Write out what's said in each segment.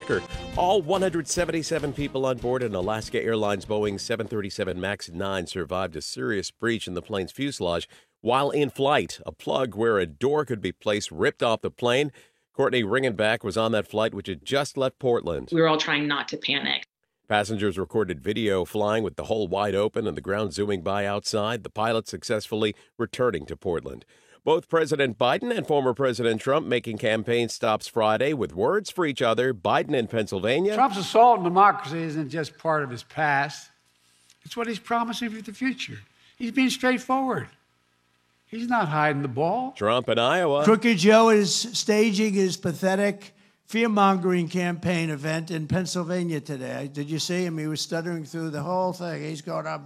Packer. All 177 people on board an Alaska Airlines Boeing 737 MAX 9 survived a serious breach in the plane's fuselage while in flight. A plug where a door could be placed ripped off the plane. Courtney Ringenbach was on that flight, which had just left Portland. We were all trying not to panic. Passengers recorded video flying with the hole wide open and the ground zooming by outside, the pilot successfully returning to Portland. Both President Biden and former President Trump making campaign stops Friday with words for each other. Biden in Pennsylvania. Trump's assault on democracy isn't just part of his past. It's what he's promising for the future. He's being straightforward. He's not hiding the ball. Trump in Iowa. Crooked Joe is staging his pathetic fear-mongering campaign event in Pennsylvania today. Did you see him? He was stuttering through the whole thing. He's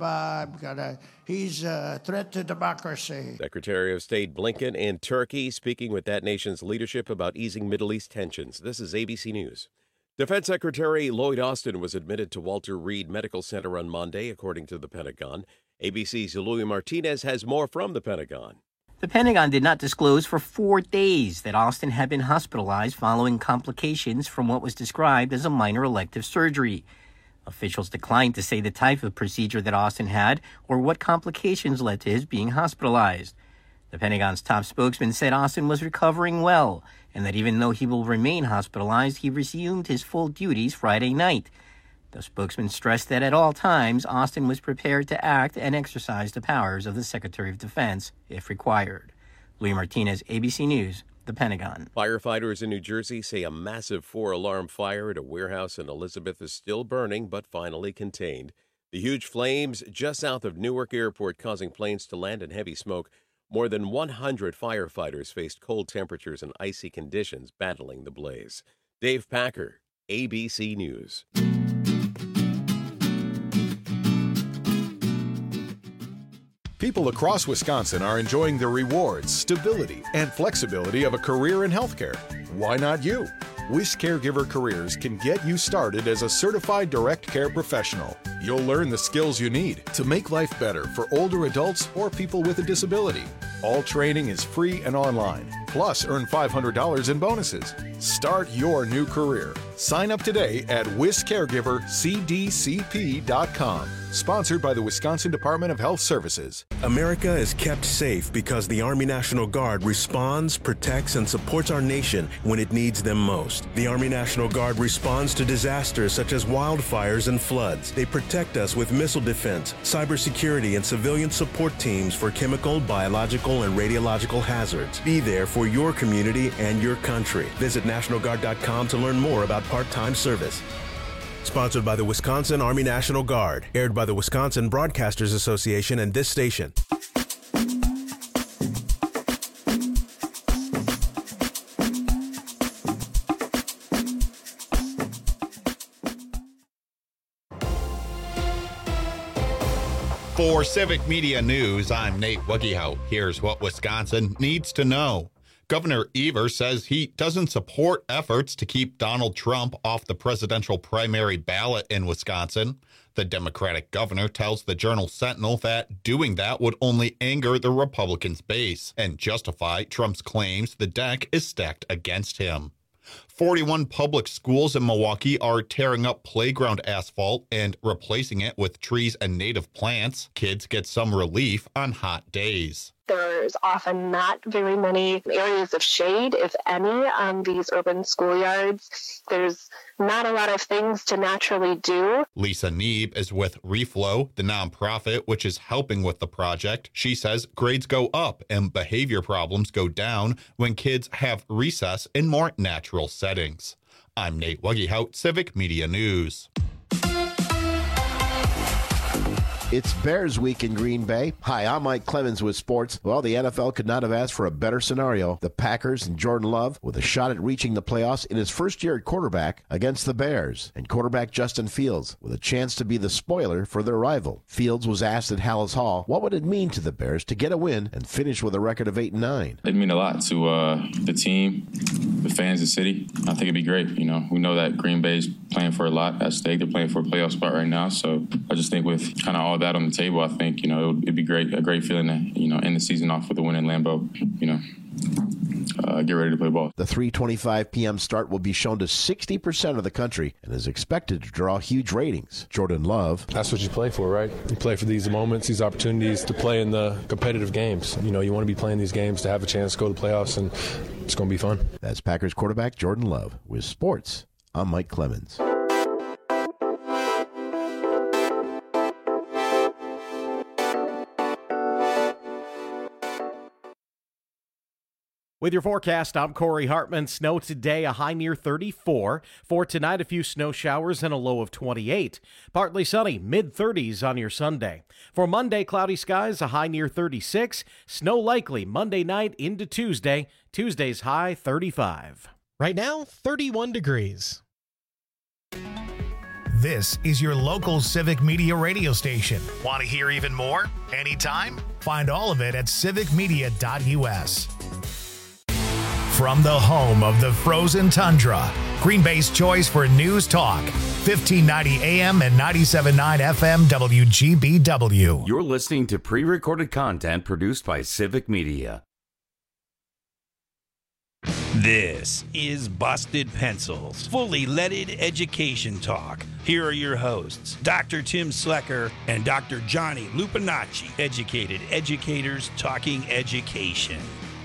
he's a threat to democracy. Secretary of State Blinken in Turkey speaking with that nation's leadership about easing Middle East tensions. This is ABC News. Defense Secretary Lloyd Austin was admitted to Walter Reed Medical Center on Monday, according to the Pentagon. ABC's Louis Martinez has more from the Pentagon. The Pentagon did not disclose for 4 days that Austin had been hospitalized following complications from what was described as a minor elective surgery. Officials declined to say the type of procedure that Austin had or what complications led to his being hospitalized. The Pentagon's top spokesman said Austin was recovering well and that even though he will remain hospitalized, he resumed his full duties Friday night. The spokesman stressed that at all times, Austin was prepared to act and exercise the powers of the Secretary of Defense if required. Louis Martinez, ABC News, the Pentagon. Firefighters in New Jersey say a massive 4-alarm fire at a warehouse in Elizabeth is still burning, but finally contained. The huge flames just south of Newark Airport causing planes to land in heavy smoke. More than 100 firefighters faced cold temperatures and icy conditions battling the blaze. Dave Packer, ABC News. People across Wisconsin are enjoying the rewards, stability, and flexibility of a career in healthcare. Why not you? Wish Caregiver Careers can get you started as a certified direct care professional. You'll learn the skills you need to make life better for older adults or people with a disability. All training is free and online. Plus, earn $500 in bonuses. Start your new career. Sign up today at WisCaregiverCDCP.com. Sponsored by the Wisconsin Department of Health Services. America is kept safe because the Army National Guard responds, protects, and supports our nation when it needs them most. The Army National Guard responds to disasters such as wildfires and floods. They protect us with missile defense, cybersecurity, and civilian support teams for chemical, biological, and radiological hazards. Be there for your community and your country. Visit NationalGuard.com to learn more about part-time service. Sponsored by the Wisconsin Army National Guard. Aired by the Wisconsin Broadcasters Association and this station. For Civic Media News, I'm Nate Wuggehout. Here's what Wisconsin needs to know. Governor Evers says he doesn't support efforts to keep Donald Trump off the presidential primary ballot in Wisconsin. The Democratic governor tells the Journal Sentinel that doing that would only anger the Republicans' base and justify Trump's claims the deck is stacked against him. 41 public schools in Milwaukee are tearing up playground asphalt and replacing it with trees and native plants. Kids get some relief on hot days. There's often not very many areas of shade, if any, on these urban schoolyards. There's not a lot of things to naturally do. Lisa Neeb is with Reflow, the nonprofit which is helping with the project. She says grades go up and behavior problems go down when kids have recess in more natural settings. I'm Nate Wuggehout, Civic Media News. It's Bears Week in Green Bay. Hi, I'm Mike Clemens with sports. Well, the NFL could not have asked for a better scenario. The Packers and Jordan Love with a shot at reaching the playoffs in his first year at quarterback against the Bears. And quarterback Justin Fields with a chance to be the spoiler for their rival. Fields was asked at Hallis Hall, what would it mean to the Bears to get a win and finish with a record of 8-9? It'd mean a lot to the team, the fans, the city. I think it'd be great. You know, we know that Green Bay's playing for a lot at stake. They're playing for a playoff spot right now. So I just think with kind of all that on the table, I think, it'd be great, a great feeling to, end the season off with a win in Lambeau. get ready to play ball. The 3:25 p.m. start will be shown to 60% of the country and is expected to draw huge ratings. Jordan Love. That's what you play for, right? You play for these moments, these opportunities to play in the competitive games. You know, you want to be playing these games to have a chance to go to the playoffs, and it's going to be fun. That's Packers quarterback Jordan Love. With sports, I'm Mike Clemens. With your forecast, I'm Corey Hartman. Snow today, a high near 34. For tonight, a few snow showers and a low of 28. Partly sunny, mid-30s on your Sunday. For Monday, cloudy skies, a high near 36. Snow likely Monday night into Tuesday. Tuesday's high 35. Right now, 31 degrees. This is your local Civic Media radio station. Want to hear even more? Anytime? Find all of it at civicmedia.us. From the home of the frozen tundra, Green Bay's choice for news talk, 1590 AM and 97.9 FM WGBW. You're listening to pre-recorded content produced by Civic Media. This is Busted Pencils, fully leaded education talk. Here are your hosts, Dr. Tim Slecker and Dr. Johnny Lupinacci, educated educators talking education.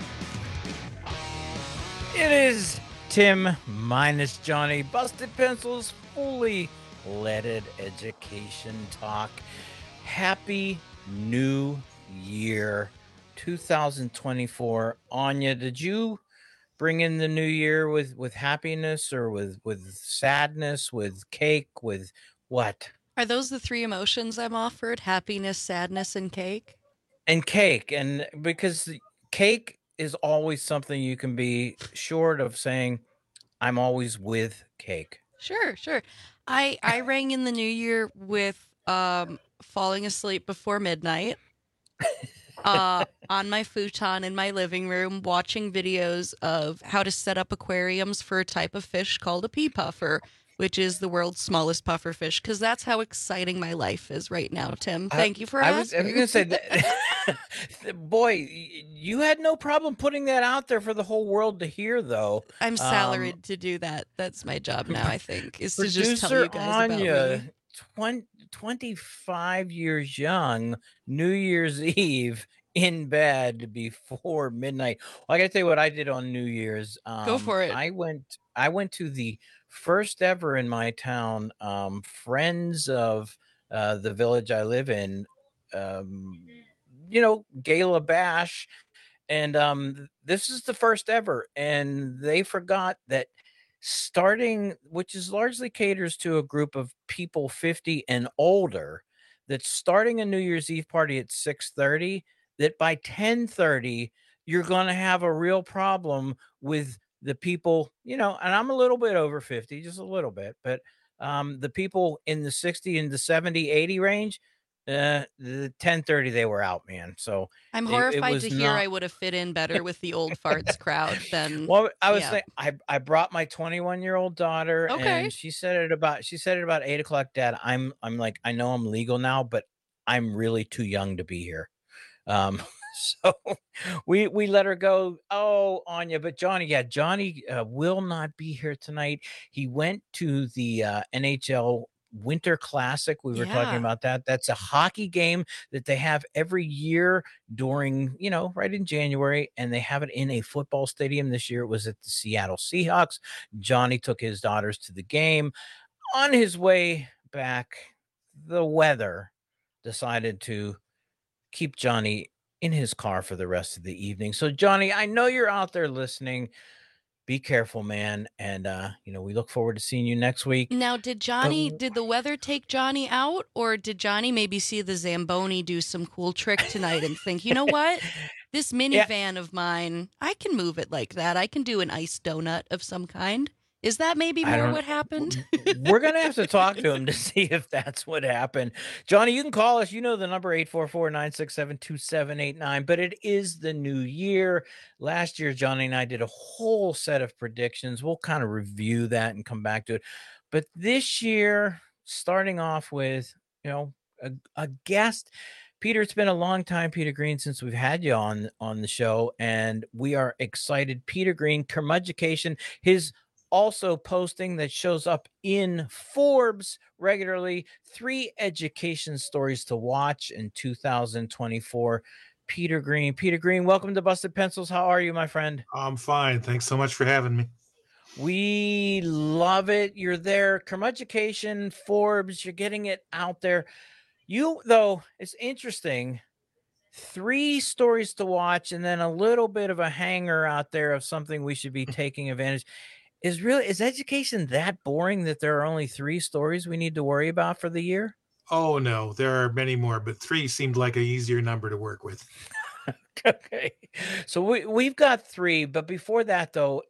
It is Tim minus Johnny. Busted Pencils, fully leaded education talk. Happy New Year 2024. Anya, did you bring in the new year with happiness or with sadness, with cake, with what? Are those the three emotions I'm offered? Happiness, sadness, and cake? And cake. And because cake is always something you can be short of saying, I'm always with cake. Sure. I rang in the new year with falling asleep before midnight on my futon in my living room, watching videos of how to set up aquariums for a type of fish called a pea puffer, which is the world's smallest puffer fish, because that's how exciting my life is right now, Tim. Thank you for asking. I was going to say, that, boy, you had no problem putting that out there for the whole world to hear, though. I'm salaried to do that. That's my job now, I think, is to just tell you guys Anya, about me. 25 years young, New Year's Eve, in bed before midnight. Well, I got to tell you what I did on New Year's. Go for it. I went to the first ever in my town, Friends of the village I live in, gala bash. And this is the first ever. And they forgot that which is largely caters to a group of people 50 and older, that starting a New Year's Eve party at 6:30, that by 10:30, you're going to have a real problem with the people, and I'm a little bit over 50, just a little bit, but the people in the 60 and the 70, 80 range, the 10:30, they were out, man. So I'm horrified to hear I would have fit in better with the old farts crowd than. Well, I was saying, I brought my 21-year-old daughter, okay, and she said it about 8:00. Dad, I'm like, I know I'm legal now, but I'm really too young to be here. So we let her go. Oh, Anya, but Johnny will not be here tonight. He went to the NHL Winter Classic. We were talking about that. That's a hockey game that they have every year during, right in January, and they have it in a football stadium. This year it was at the Seattle Seahawks. Johnny took his daughters to the game. On his way back, the weather decided to keep Johnny in his car for the rest of the evening. So Johnny, I know you're out there listening. Be careful, man. And, we look forward to seeing you next week. Now, did the weather take Johnny out, or did Johnny maybe see the Zamboni do some cool trick tonight and think, you know what? This minivan of mine, I can move it like that. I can do an iced donut of some kind. Is that maybe more what happened? We're going to have to talk to him to see if that's what happened. Johnny, you can call us. You know the number, 844-967-2789. But it is the new year. Last year, Johnny and I did a whole set of predictions. We'll kind of review that and come back to it. But this year, starting off with, a guest Peter, it's been a long time, Peter Green, since we've had you on the show, and we are excited. Peter Green, Curmudgecation, his also posting that shows up in Forbes regularly, 3 education stories to watch in 2024. Peter Green, welcome to Busted Pencils. How are you, my friend? I'm fine. Thanks so much for having me. We love it. You're there. Curmudgecation, Forbes, you're getting it out there. You, though, it's interesting. 3 stories to watch and then a little bit of a hanger out there of something we should be taking advantage. Is education that boring that there are only 3 stories we need to worry about for the year? Oh, no, there are many more, but 3 seemed like a easier number to work with. Okay. So we've got 3, but before that, though,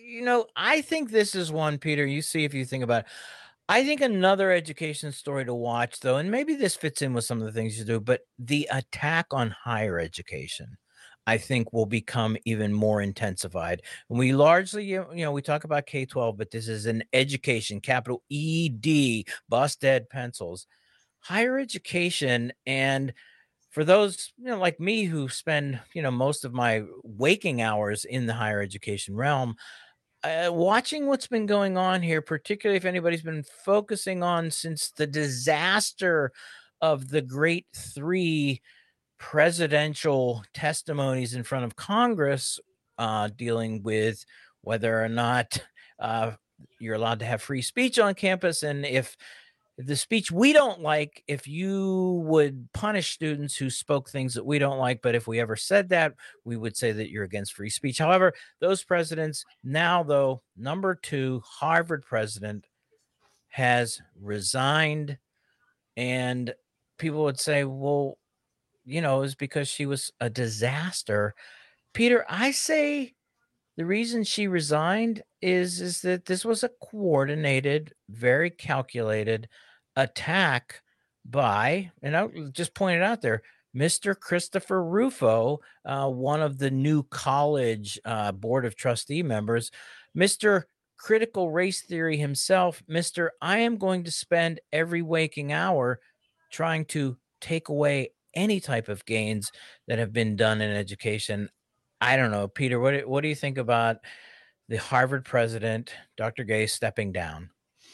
I think this is one, Peter, you see if you think about it. I think another education story to watch, though, and maybe this fits in with some of the things you do, but the attack on higher education, I think, will become even more intensified. And we largely, we talk about K-12, but this is an education, capital ED, busted pencils, higher education. And for those, like me who spend, most of my waking hours in the higher education realm, watching what's been going on here, particularly if anybody's been focusing on since the disaster of the Great 3 presidential testimonies in front of Congress, dealing with whether or not you're allowed to have free speech on campus, and if the speech we don't like, if you would punish students who spoke things that we don't like, but if we ever said that, we would say that you're against free speech. However, those presidents now, though, number 2 Harvard president has resigned, and people would say, well, is because she was a disaster. Peter, I say the reason she resigned is that this was a coordinated, very calculated attack by, and I'll just point it out there, Mr. Christopher Rufo, one of the new college board of trustee members, Mr. Critical Race Theory himself, Mr. I am going to spend every waking hour trying to take away any type of gains that have been done in education. I don't know, Peter, what do you think about the Harvard president, Dr. Gay, stepping down?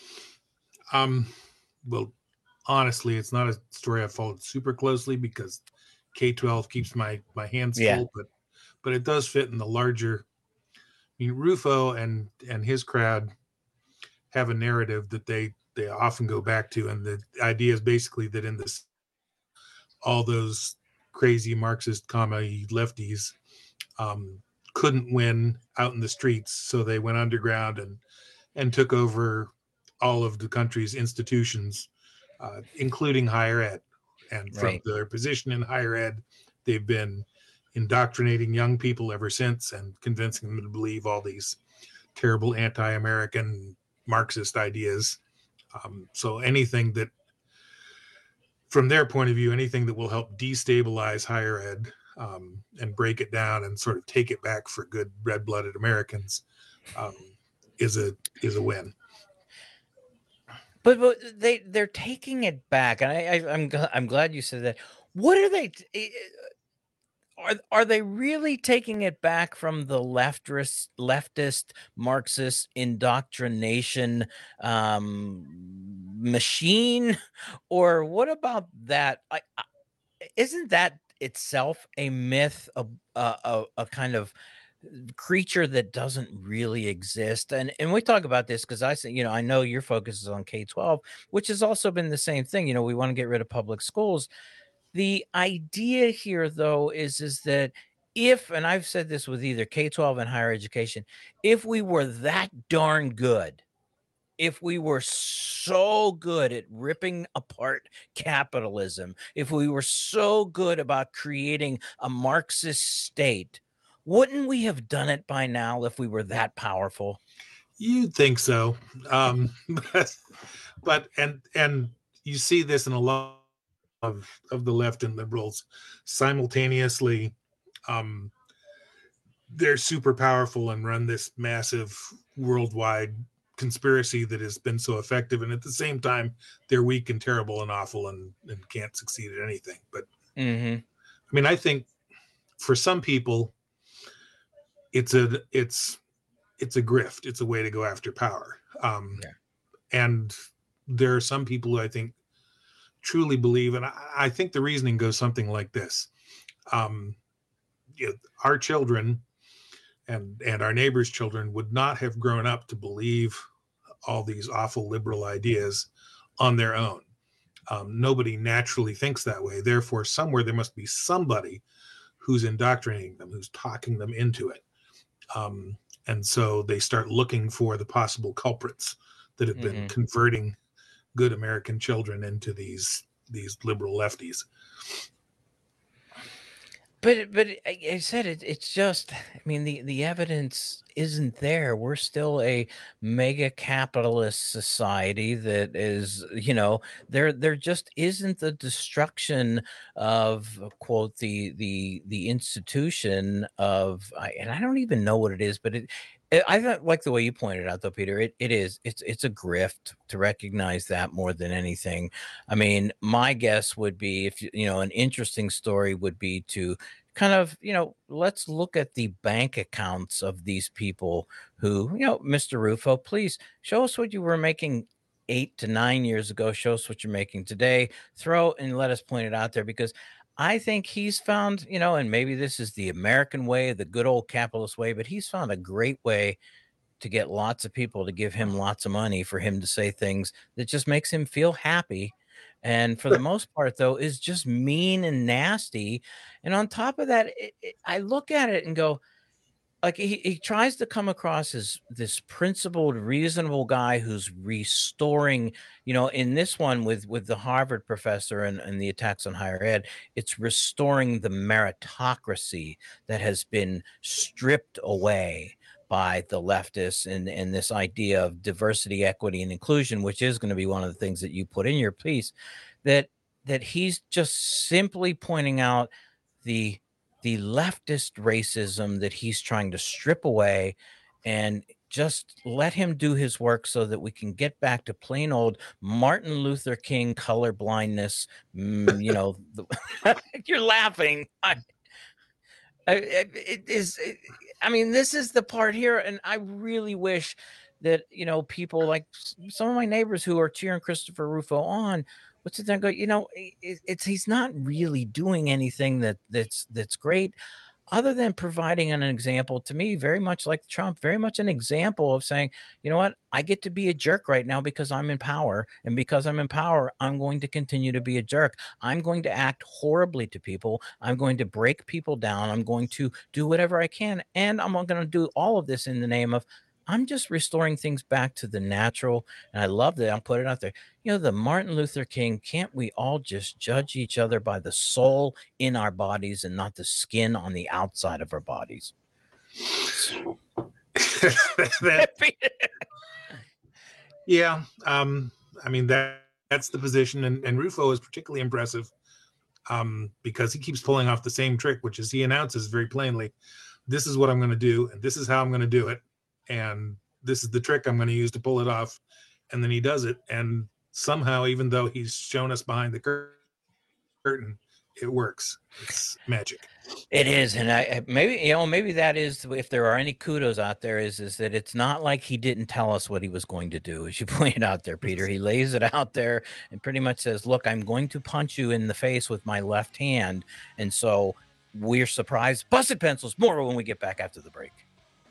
Well, honestly, it's not a story I followed super closely because K-12 keeps my hands full, but it does fit in the larger. I mean, Rufo and his crowd have a narrative that they often go back to, and the idea is basically that in this, all those crazy Marxist lefties couldn't win out in the streets, so they went underground and took over all of the country's institutions, including higher ed. And from their position in higher ed, they've been indoctrinating young people ever since and convincing them to believe all these terrible anti-American Marxist ideas. So anything that, from their point of view, anything that will help destabilize higher ed and break it down and sort of take it back for good red-blooded Americans is a win. But they're taking it back, and I'm glad you said that. What are they? Are they really taking it back from the leftist Marxist indoctrination machine, or what about that? Isn't that itself a myth, a kind of creature that doesn't really exist? And we talk about this because I say, I know your focus is on K-12, which has also been the same thing. We want to get rid of public schools. The idea here, though, is that if, and I've said this with either K-12 and higher education, if we were that darn good, if we were so good at ripping apart capitalism, if we were so good about creating a Marxist state, wouldn't we have done it by now if we were that powerful? You'd think so. But you see this in a lot of the left and liberals simultaneously. They're super powerful and run this massive worldwide conspiracy that has been so effective, and at the same time they're weak and terrible and awful and can't succeed at anything. But I mean, I think for some people, it's a grift. It's a way to go after power. And there are some people who I think truly believe, and I think the reasoning goes something like this. Our children and our neighbors' children would not have grown up to believe all these awful liberal ideas on their own. Nobody naturally thinks that way. Therefore, somewhere there must be somebody who's indoctrinating them, who's talking them into it. And so they start looking for the possible culprits that have been converting good American children into these liberal lefties. But I said it's just, I mean, the evidence isn't there. We're still a mega capitalist society that is, there just isn't the destruction of, quote, the institution of, and I don't even know what it is, but I thought, like the way you pointed out, though, Peter, it's a grift, to recognize that more than anything. I mean, my guess would be, if an interesting story would be to kind of, let's look at the bank accounts of these people who, Mr. Rufo, please show us what you were making 8 to 9 years ago. Show us what you're making today. Throw and let us point it out there, because I think he's found, and maybe this is the American way, the good old capitalist way, but he's found a great way to get lots of people to give him lots of money for him to say things that just makes him feel happy. And for the most part, though, is just mean and nasty. And on top of that, I look at it and go, like, he tries to come across as this principled, reasonable guy who's restoring, in this one with the Harvard professor and the attacks on higher ed, it's restoring the meritocracy that has been stripped away by the leftists, and this idea of diversity, equity, and inclusion, which is going to be one of the things that you put in your piece, that he's just simply pointing out the leftist racism that he's trying to strip away, and just let him do his work so that we can get back to plain old Martin Luther King color blindness. You're laughing. This is the part here, and I really wish that people like some of my neighbors who are cheering Christopher Rufo on would sit there and go, he's not really doing anything that's great, other than providing an example, to me, very much like Trump, very much an example of saying, you know what, I get to be a jerk right now because I'm in power. And because I'm in power, I'm going to continue to be a jerk. I'm going to act horribly to people. I'm going to break people down. I'm going to do whatever I can. And I'm going to do all of this in the name of, I'm just restoring things back to the natural. And I love that. I'll put it out there. The Martin Luther King, can't we all just judge each other by the soul in our bodies and not the skin on the outside of our bodies? Yeah. That's the position. And Rufo is particularly impressive because he keeps pulling off the same trick, which is he announces very plainly, this is what I'm going to do, and this is how I'm going to do it. And this is the trick I'm going to use to pull it off. And then he does it. And somehow, even though he's shown us behind the curtain, it works. It's magic. It is. And maybe that is, if there are any kudos out there, is that it's not like he didn't tell us what he was going to do. As you pointed out there, Peter, he lays it out there and pretty much says, look, I'm going to punch you in the face with my left hand. And so we're surprised. Busted Pencils, more when we get back after the break.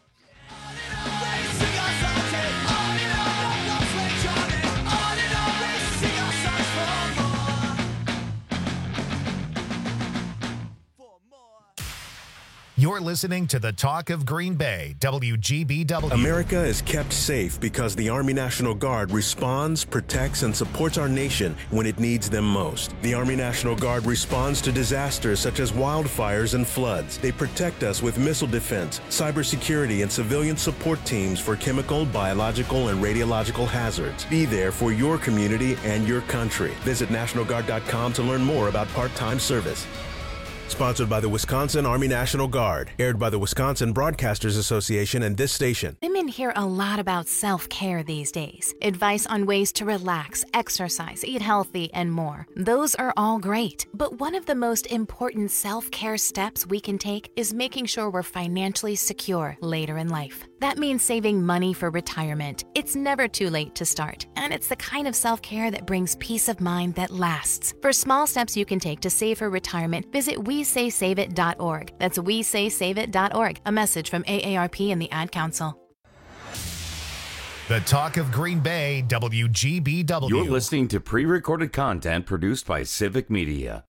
You're listening to the Talk of Green Bay, WGBW. America is kept safe because the Army National Guard responds, protects, and supports our nation when it needs them most. The Army National Guard responds to disasters such as wildfires and floods. They protect us with missile defense, cybersecurity, and civilian support teams for chemical, biological, and radiological hazards. Be there for your community and your country. Visit NationalGuard.com to learn more about part-time service. Sponsored by the Wisconsin Army National Guard. Aired by the Wisconsin Broadcasters Association and this station. Women hear a lot about self-care these days. Advice on ways to relax, exercise, eat healthy, and more. Those are all great. But one of the most important self-care steps we can take is making sure we're financially secure later in life. That means saving money for retirement. It's never too late to start, and it's the kind of self-care that brings peace of mind that lasts. For small steps you can take to save for retirement, visit WeSaySaveIt.org. That's WeSaySaveIt.org. A message from AARP and the Ad Council. The talk of Green Bay, WGBW. You're listening to pre-recorded content produced by Civic Media.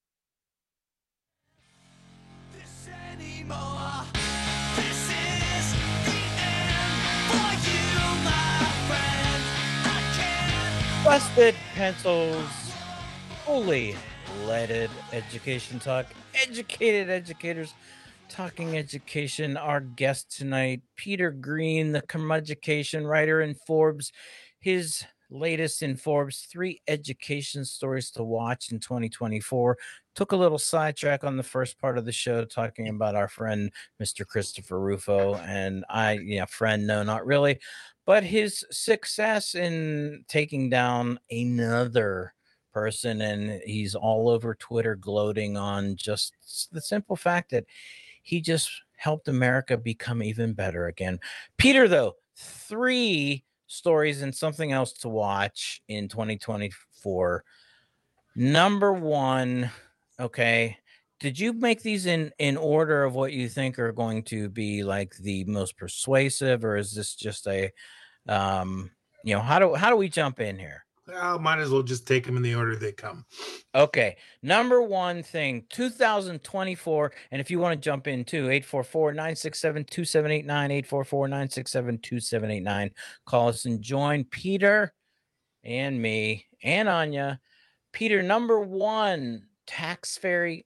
Busted Pencils, fully leaded education talk, educated educators talking education. Our guest tonight, Peter Green, the curmudgeon writer in Forbes. His latest in Forbes, 3 education stories to watch in 2024. Took a little sidetrack on the first part of the show talking about our friend, Mr. Christopher Rufo. And friend, no, not really. But his success in taking down another person, and he's all over Twitter gloating on just the simple fact that he just helped America become even better again. Peter, though, 3 stories and something else to watch in 2024. Number 1, okay. Did you make these in order of what you think are going to be like the most persuasive, or is this just a, how do we jump in here? Well, might as well just take them in the order they come. Okay. Number 1 thing, 2024. And if you want to jump in too, 844-967-2789, 844-967-2789. Call us and join Peter and me and Anya. Peter, number 1, taxpayer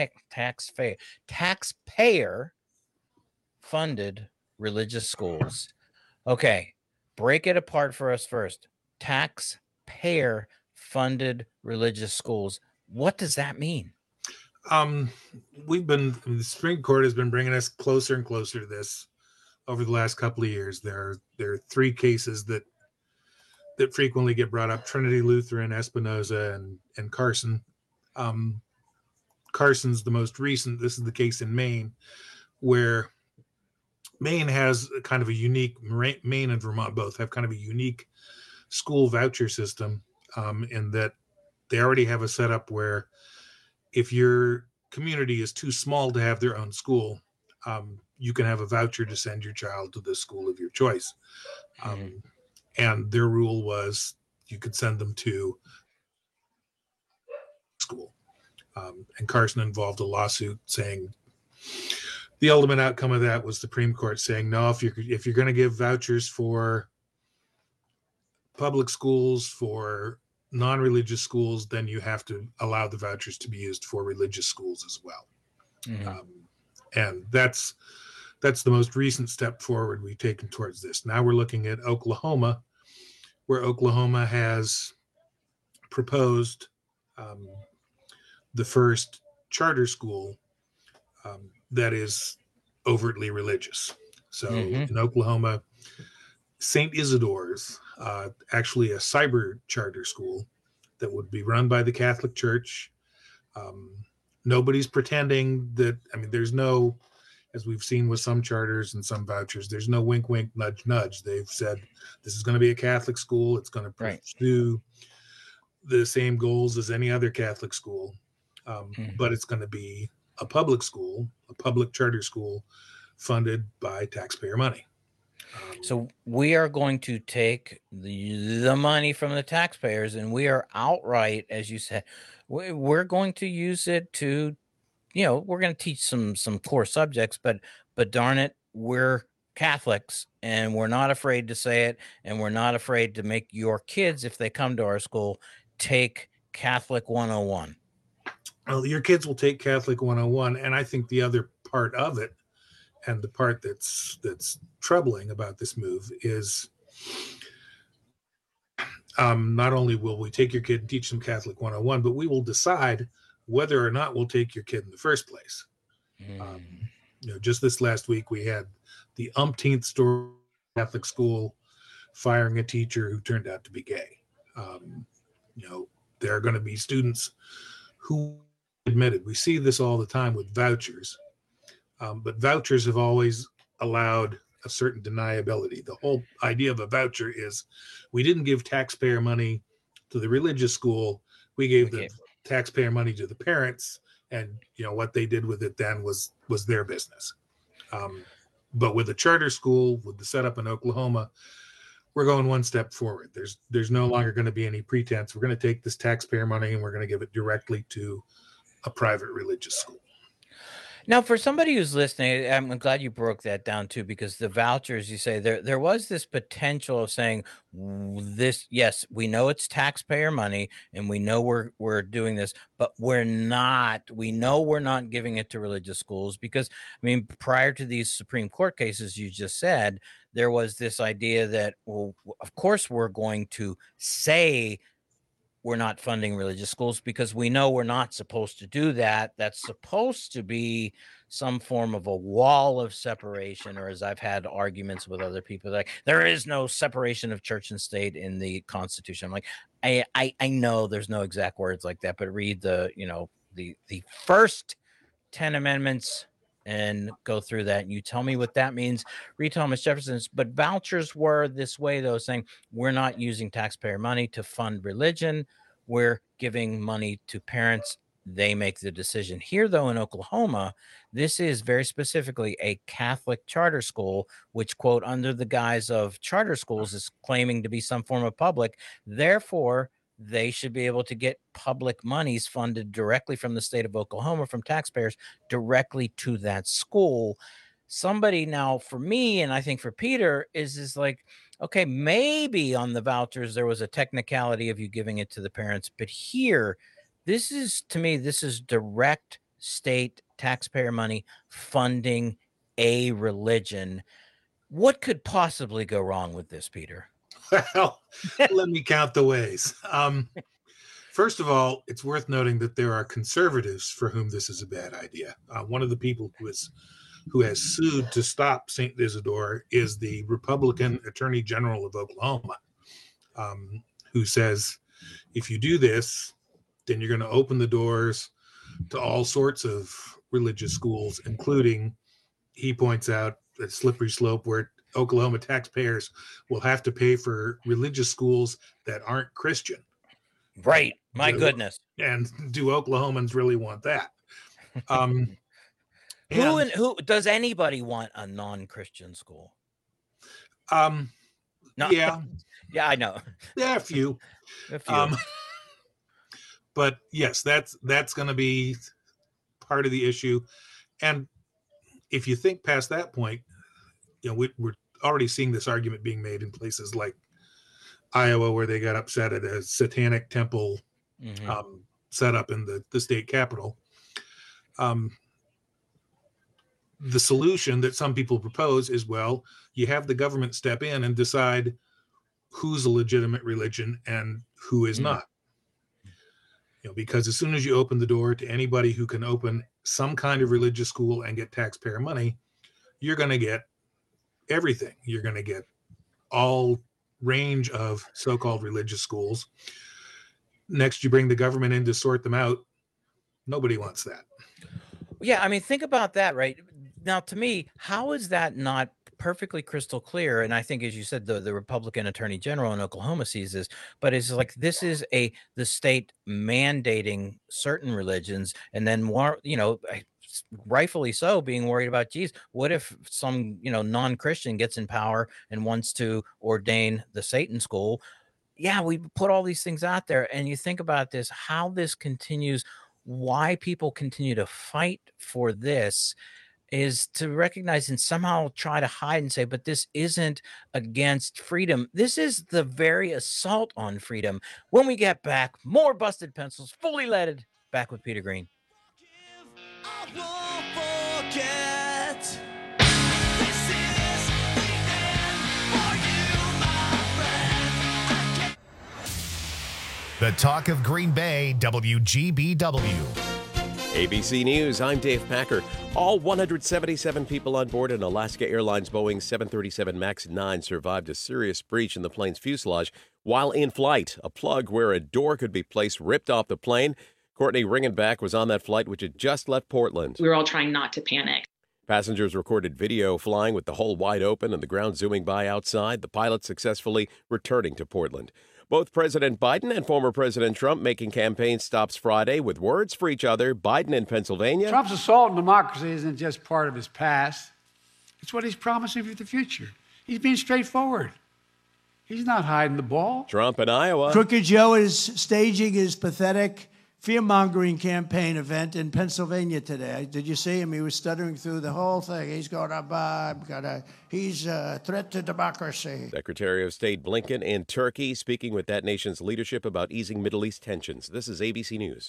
funded religious schools. Okay, break it apart for us first. Taxpayer funded religious schools. What does that mean? The Supreme Court has been bringing us closer and closer to this over the last couple of years. There are 3 cases that frequently get brought up: Trinity Lutheran, Espinoza, and Carson. Carson's the most recent. This is the case in Maine, where Maine has kind of a unique, Maine and Vermont both have kind of a unique school voucher system, in that they already have a setup where if your community is too small to have their own school, you can have a voucher to send your child to the school of your choice. And their rule was you could send them to school. And Carson involved a lawsuit saying the ultimate outcome of that was the Supreme Court saying, no, if you're going to give vouchers for public schools, for non-religious schools, then you have to allow the vouchers to be used for religious schools as well. And that's the most recent step forward we've taken towards this. Now we're looking at Oklahoma, where Oklahoma has proposed the first charter school that is overtly religious. So in Oklahoma, St. Isidore's, actually a cyber charter school that would be run by the Catholic Church. Nobody's pretending that, there's no, as we've seen with some charters and some vouchers, there's no wink, wink, nudge, nudge. They've said this is going to be a Catholic school. It's going to pursue the same goals as any other Catholic school. But it's going to be a public school, a public charter school funded by taxpayer money. So we are going to take the money from the taxpayers, and we are outright, as you said, we're going to use it to, we're going to teach some core subjects, but darn it, we're Catholics, and we're not afraid to say it, and we're not afraid to make your kids, if they come to our school, take Catholic 101. Well, your kids will take Catholic 101, and I think the other part of it, and the part that's troubling about this move, is not only will we take your kid and teach them Catholic 101, but we will decide whether or not we'll take your kid in the first place. Just this last week, we had the umpteenth story Catholic school firing a teacher who turned out to be gay. There are going to be students who admitted. We see this all the time with vouchers, but vouchers have always allowed a certain deniability. The whole idea of a voucher is we didn't give taxpayer money to the religious school. We gave the taxpayer money to the parents, and what they did with it then was their business. But with a charter school, with the setup in Oklahoma, we're going one step forward. There's no longer going to be any pretense. We're going to take this taxpayer money and we're going to give it directly to a private religious school. Now, for somebody who's listening, I'm glad you broke that down too, because the vouchers, you say there was this potential of saying this. Yes, we know it's taxpayer money, and we know we're doing this, but we're not. We know we're not giving it to religious schools because, prior to these Supreme Court cases you just said, there was this idea that, well, of course we're going to say we're not funding religious schools because we know we're not supposed to do that. That's supposed to be some form of a wall of separation, or as I've had arguments with other people, like there is no separation of church and state in the Constitution. I'm like, I know there's no exact words like that, but read the first 10 amendments and go through that, and you tell me what that means. Read Thomas Jefferson's. But vouchers were this way, though, saying we're not using taxpayer money to fund religion. We're giving money to parents. They make the decision. Here, though, in Oklahoma, this is very specifically a Catholic charter school, which, quote, under the guise of charter schools is claiming to be some form of public. Therefore, they should be able to get public monies funded directly from the state of Oklahoma, from taxpayers, directly to that school. Somebody now, for me, and I think for Peter, is like, okay, maybe on the vouchers there was a technicality of you giving it to the parents, but here, this is, to me, this is direct state taxpayer money funding a religion. What could possibly go wrong with this, Peter? Well, let me count the ways. First of all, it's worth noting that there are conservatives for whom this is a bad idea. One of the people who has sued to stop St. Isidore is the Republican Attorney General of Oklahoma, who says, if you do this, then you're going to open the doors to all sorts of religious schools, including, he points out, a slippery slope where Oklahoma taxpayers will have to pay for religious schools that aren't Christian. Right. My goodness. And do Oklahomans really want that? Who does anybody want a non-Christian school? No. Yeah. Yeah, I know. Yeah, a few. But yes, that's going to be part of the issue. And if you think past that point, we're already seeing this argument being made in places like Iowa, where they got upset at a satanic temple set up in the state capitol. The solution that some people propose is, well, you have the government step in and decide who's a legitimate religion and who is not. Because as soon as you open the door to anybody who can open some kind of religious school and get taxpayer money, you're going to get everything. You're going to get all range of so-called religious schools. Next, you bring the government in to sort them out. Nobody wants that. Yeah, think about that, right? Now, to me, how is that not perfectly crystal clear? And I think, as you said, the Republican Attorney General in Oklahoma sees this, but it's like this is the state mandating certain religions, and then more, rightfully so, being worried about, geez, what if some non-Christian gets in power and wants to ordain the Satan school? Yeah, we put all these things out there, and you think about this, how this continues, why people continue to fight for this is to recognize and somehow try to hide and say, but this isn't against freedom. This is the very assault on freedom. When we get back, more Busted Pencils, fully leaded. Back with Peter Green. The talk of Green Bay, WGBW. ABC News, I'm Dave Packer. All 177 people on board an Alaska Airlines Boeing 737 MAX 9 survived a serious breach in the plane's fuselage while in flight. A plug where a door could be placed ripped off the plane. Courtney Ringenbach was on that flight, which had just left Portland. We were all trying not to panic. Passengers recorded video flying with the hole wide open and the ground zooming by outside, the pilot successfully returning to Portland. Both President Biden and former President Trump making campaign stops Friday with words for each other. Biden in Pennsylvania. Trump's assault on democracy isn't just part of his past. It's what he's promising for the future. He's being straightforward. He's not hiding the ball. Trump in Iowa. Crooked Joe is staging his pathetic fear-mongering campaign event in Pennsylvania today. Did you see him? He was stuttering through the whole thing. He's a threat to democracy. Secretary of State Blinken in Turkey speaking with that nation's leadership about easing Middle East tensions. This is ABC News.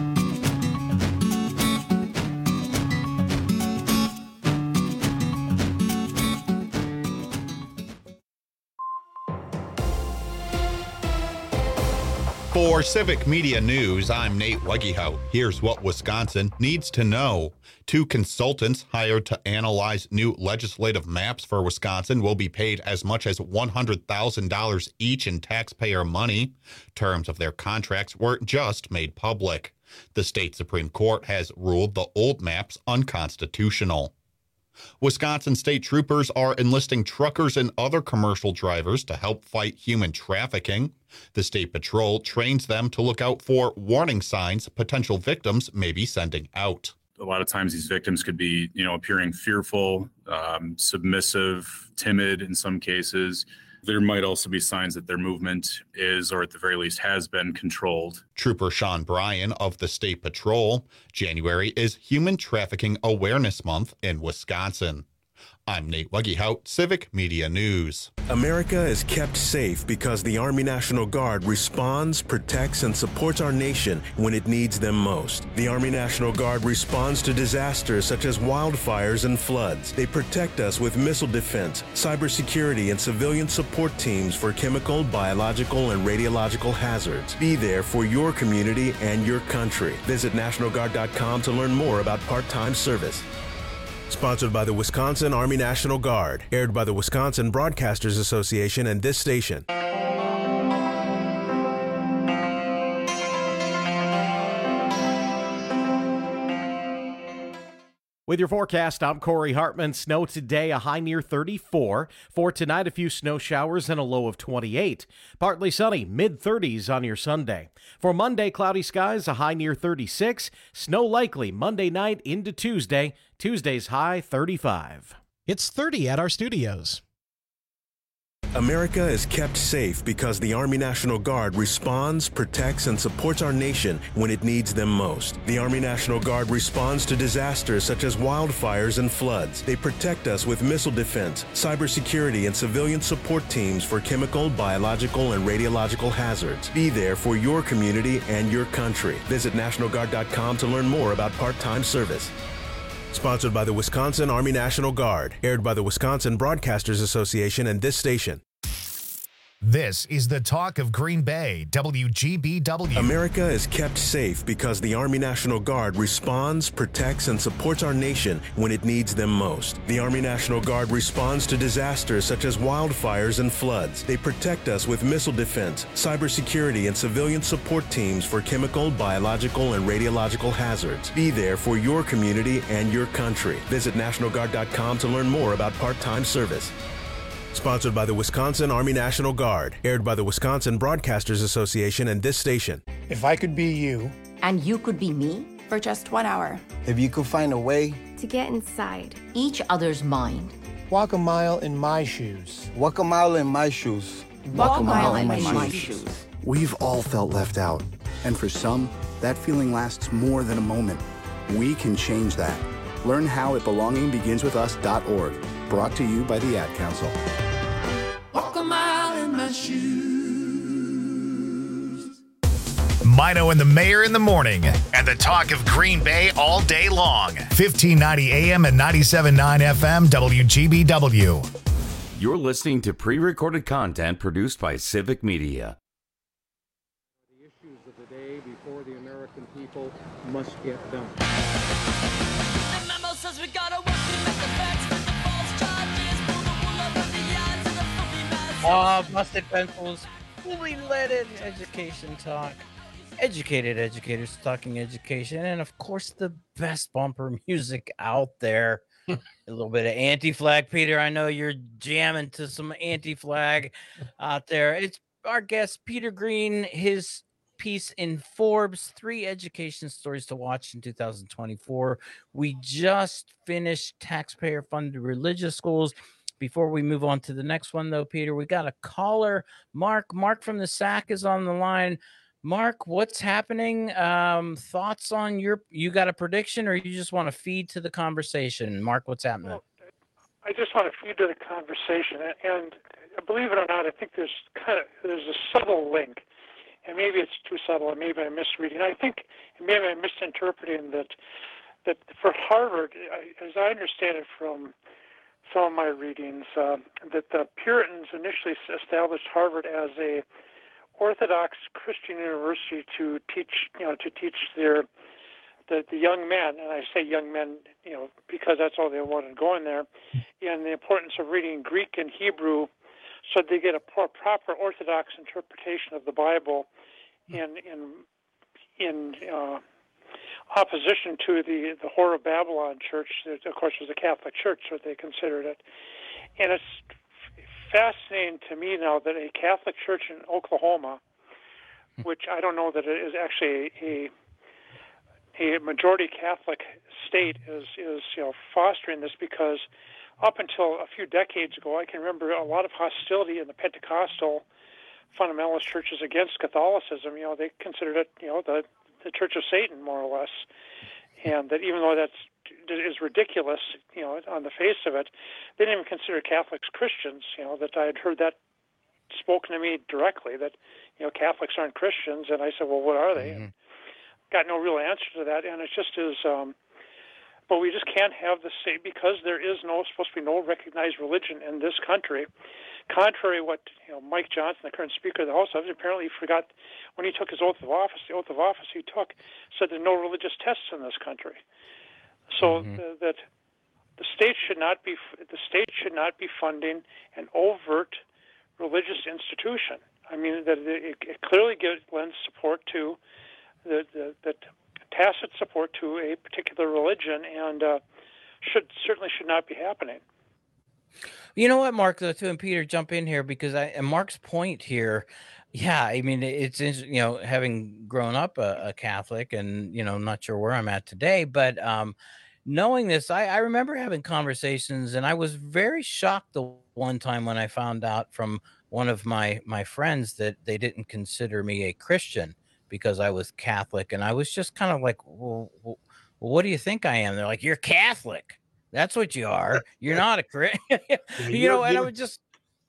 For Civic Media News, I'm Nate Weggehout. Here's what Wisconsin needs to know. 2 consultants hired to analyze new legislative maps for Wisconsin will be paid as much as $100,000 each in taxpayer money. Terms of their contracts were just made public. The state Supreme Court has ruled the old maps unconstitutional. Wisconsin state troopers are enlisting truckers and other commercial drivers to help fight human trafficking. The state patrol trains them to look out for warning signs potential victims may be sending out. A lot of times these victims could be, appearing fearful, submissive, timid in some cases. There might also be signs that their movement is, or at the very least has been, controlled. Trooper Sean Bryan of the State Patrol. January is Human Trafficking Awareness Month in Wisconsin. I'm Nate Weggehout, Civic Media News. America is kept safe because the Army National Guard responds, protects, and supports our nation when it needs them most. The Army National Guard responds to disasters such as wildfires and floods. They protect us with missile defense, cybersecurity, and civilian support teams for chemical, biological, and radiological hazards. Be there for your community and your country. Visit NationalGuard.com to learn more about part-time service. Sponsored by the Wisconsin Army National Guard. Aired by the Wisconsin Broadcasters Association and this station. With your forecast, I'm Corey Hartman. Snow today, a high near 34. For tonight, a few snow showers and a low of 28. Partly sunny, mid-30s on your Sunday. For Monday, cloudy skies, a high near 36. Snow likely Monday night into Tuesday. Tuesday's high 35. It's 30 at our studios. America is kept safe because the Army National Guard responds, protects, and supports our nation when it needs them most. The Army National Guard responds to disasters such as wildfires and floods. They protect us with missile defense, cybersecurity, and civilian support teams for chemical, biological, and radiological hazards. Be there for your community and your country. Visit NationalGuard.com to learn more about part-time service. Sponsored by the Wisconsin Army National Guard. Aired by the Wisconsin Broadcasters Association and this station. This is the talk of Green Bay, WGBW. America is kept safe because the Army National Guard responds, protects, and supports our nation when it needs them most. The Army National Guard responds to disasters such as wildfires and floods. They protect us with missile defense, cybersecurity, and civilian support teams for chemical, biological, and radiological hazards. Be there for your community and your country. Visit NationalGuard.com to learn more about part-time service. Sponsored by the Wisconsin Army National Guard. Aired by the Wisconsin Broadcasters Association and this station. If I could be you. And you could be me. For just 1 hour. If you could find a way. To get inside each other's mind. Walk a mile in my shoes. Walk a mile in my shoes. Walk a mile in my shoes. We've all felt left out. And for some, that feeling lasts more than a moment. We can change that. Learn how at belongingbeginswithus.org. Brought to you by the Ad Council. Walk a mile in my shoes. Mino and the Mayor in the morning, and the talk of Green Bay all day long. 1590 AM and 97.9 FM WGBW. You're listening to pre-recorded content produced by Civic Media. issues of the day before the American people must get done. The memo says we gotta work to make the facts with the false charges, pull the wool over the eyes of the filthy masses. Busted Pencils, fully leaded education talk. Educated educators talking education, and of course the best bumper music out there. A little bit of Anti-Flag, Peter. I know you're jamming to some Anti-Flag out there. It's our guest, Peter Green, his piece in Forbes, 3 education stories to watch in 2024. We just finished taxpayer-funded religious schools. Before we move on to the next one, though, Peter, we got a caller. Mark from the SAC is on the line. Mark, what's happening? Thoughts on you got a prediction, or you just want to feed to the conversation? Mark, what's happening? Well, I just want to feed to the conversation, and believe it or not, I think there's a subtle link, and maybe it's too subtle, and maybe I'm misreading. I think maybe I'm misinterpreting that for Harvard, as I understand it from some of my readings, that the Puritans initially established Harvard as a Orthodox Christian university to teach the young men, and I say young men, because that's all they wanted going there, and the importance of reading Greek and Hebrew, so they get a proper Orthodox interpretation of the Bible, in opposition to the Whore of Babylon church, that of course was a Catholic church, so they considered it, and it's fascinating to me now that a Catholic church in Oklahoma, which I don't know that it is actually a majority Catholic state, is fostering this, because up until a few decades ago, I can remember a lot of hostility in the Pentecostal fundamentalist churches against Catholicism. They considered it the Church of Satan, more or less, and that even though that is ridiculous, on the face of it, they didn't even consider Catholics Christians. That I had heard that spoken to me directly, that Catholics aren't Christians, and I said, well, what are they? And got no real answer to that, and it just is. But we just can't have the same, because there is supposed to be no recognized religion in this country. Contrary to what Mike Johnson, the current Speaker of the House, apparently forgot when he took his oath of office. The oath of office he took said there are no religious tests in this country. So that the state should not be funding an overt religious institution. I mean, that it clearly lends support to the tacit support to a particular religion, and certainly should not be happening. You know what, Mark, though, too, and Peter, jump in here, because and Mark's point here, yeah, I mean, it's having grown up a Catholic, and I'm not sure where I'm at today, but knowing this, I remember having conversations, and I was very shocked the one time when I found out from one of my friends that they didn't consider me a Christian because I was Catholic, and I was just kind of like, well, what do you think I am? They're like, you're Catholic. That's what you are. You're not a Christian. And I would just...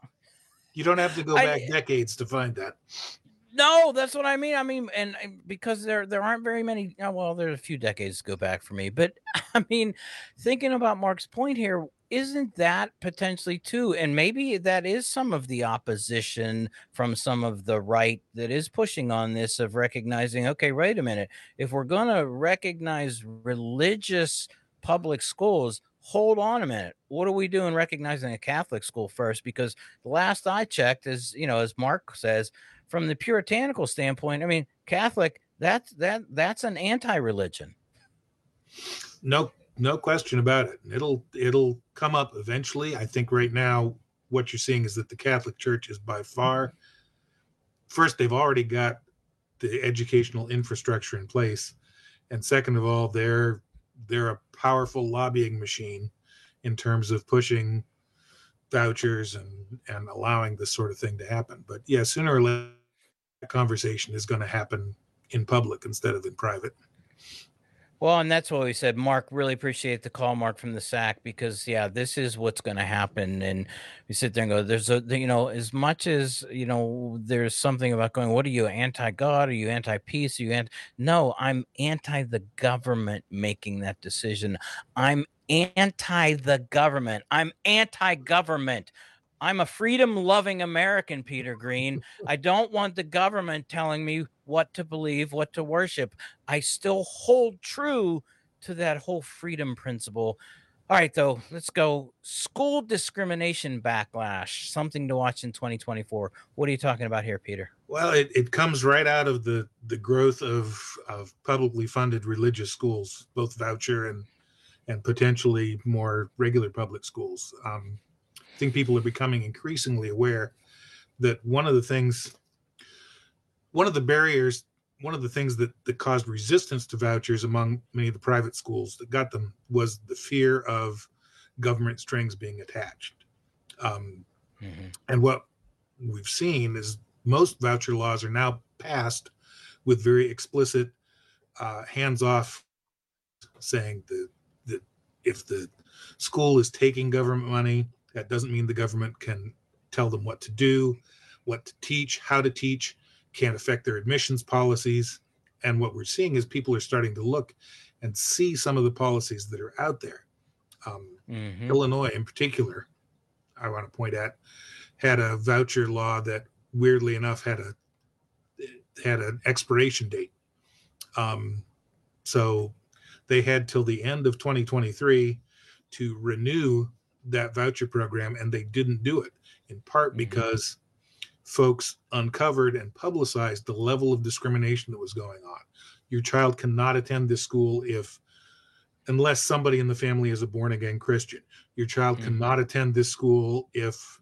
You don't have to go back decades to find that. No, that's what I mean. I mean, and because there aren't very many. Well, there's a few decades to go back for me, but I mean, thinking about Mark's point here, isn't that potentially too? And maybe that is some of the opposition from some of the right that is pushing on this, of recognizing, okay, wait a minute, if we're going to recognize religious public schools, hold on a minute. What are we doing recognizing a Catholic school first? Because the last I checked, as Mark says, from the puritanical standpoint, I mean, Catholic, that's an anti-religion. No question about it. It'll come up eventually. I think right now what you're seeing is that the Catholic Church is by far, first, they've already got the educational infrastructure in place, and second of all, they're a powerful lobbying machine in terms of pushing vouchers and allowing this sort of thing to happen. But yeah, sooner or later, that conversation is going to happen in public instead of in private. Well, and that's what we said. Mark, really appreciate the call, Mark from the SAC, because this is what's going to happen. And we sit there and go, there's as much as, there's something about going, what are you, anti-God? Are you anti-peace? Are you No, I'm anti the government making that decision. I'm anti the government. I'm anti-government. I'm a freedom-loving American, Peter Green. I don't want the government telling me what to believe, what to worship. I still hold true to that whole freedom principle. All right, though, let's go. School discrimination backlash, something to watch in 2024. What are you talking about here, Peter? Well, it comes right out of the growth of publicly funded religious schools, both voucher and potentially more regular public schools. I think people are becoming increasingly aware that one of the things that caused resistance to vouchers among many of the private schools that got them was the fear of government strings being attached. And what we've seen is most voucher laws are now passed with very explicit hands-off, saying that if the school is taking government money, that doesn't mean the government can tell them what to do, what to teach, how to teach, can't affect their admissions policies. And what we're seeing is people are starting to look and see some of the policies that are out there. Illinois in particular, I want to point at, had a voucher law that weirdly enough had an expiration date. So they had till the end of 2023 to renew that voucher program, and they didn't do it, in part because folks uncovered and publicized the level of discrimination that was going on. Your child cannot attend this school unless somebody in the family is a born-again Christian. Your child cannot attend this school if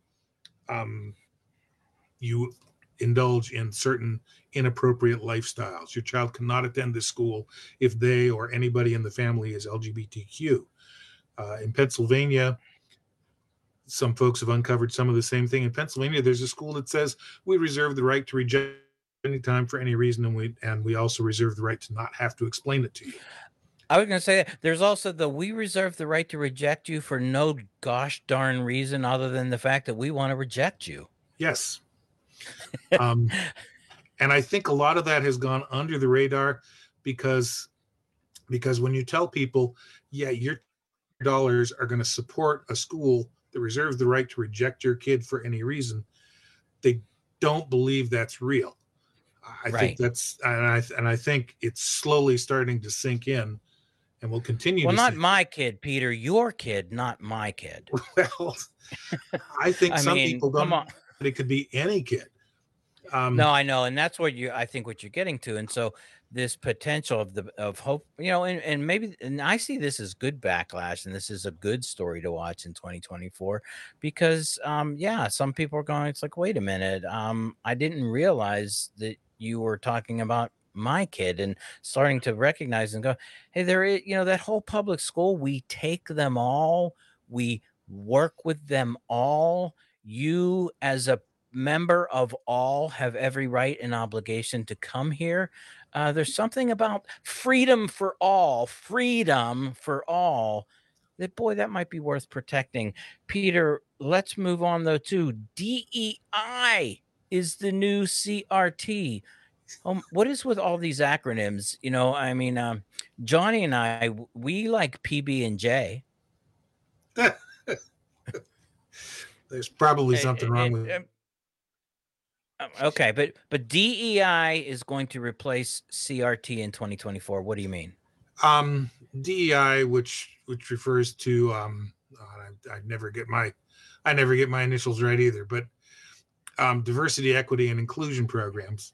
you indulge in certain inappropriate lifestyles. Your child cannot attend this school if they or anybody in the family is LGBTQ. In Pennsylvania, some folks have uncovered some of the same thing. In Pennsylvania, there's a school that says we reserve the right to reject any time for any reason, and we also reserve the right to not have to explain it to you. I was going to say there's also we reserve the right to reject you for no gosh darn reason other than the fact that we want to reject you. Yes. And I think a lot of that has gone under the radar because when you tell people, yeah, your dollars are going to support a school that reserves the right to reject your kid for any reason, they don't believe that's real. I think that's, and I think it's slowly starting to sink in, and will continue. Well, to not sink. my kid, Peter. Your kid, not my kid. Well, I think some people don't. It could be any kid. No, I know, and that's what I think what you're getting to, and so this potential of hope, and maybe, and I see this as good backlash, and this is a good story to watch in 2024 because, some people are going, it's like, wait a minute, I didn't realize that you were talking about my kid, and starting to recognize and go, hey, there is, that whole public school, we take them all, we work with them all. You as a member of all have every right and obligation to come here. There's something about freedom for all that, boy, that might be worth protecting. Peter, let's move on though to DEI is the new CRT. What is with all these acronyms? Johnny and I, we like PB&J. There's probably something wrong with it. Okay, but DEI is going to replace CRT in 2024. What do you mean? DEI, which refers to I never get my initials right either, but diversity, equity, and inclusion programs.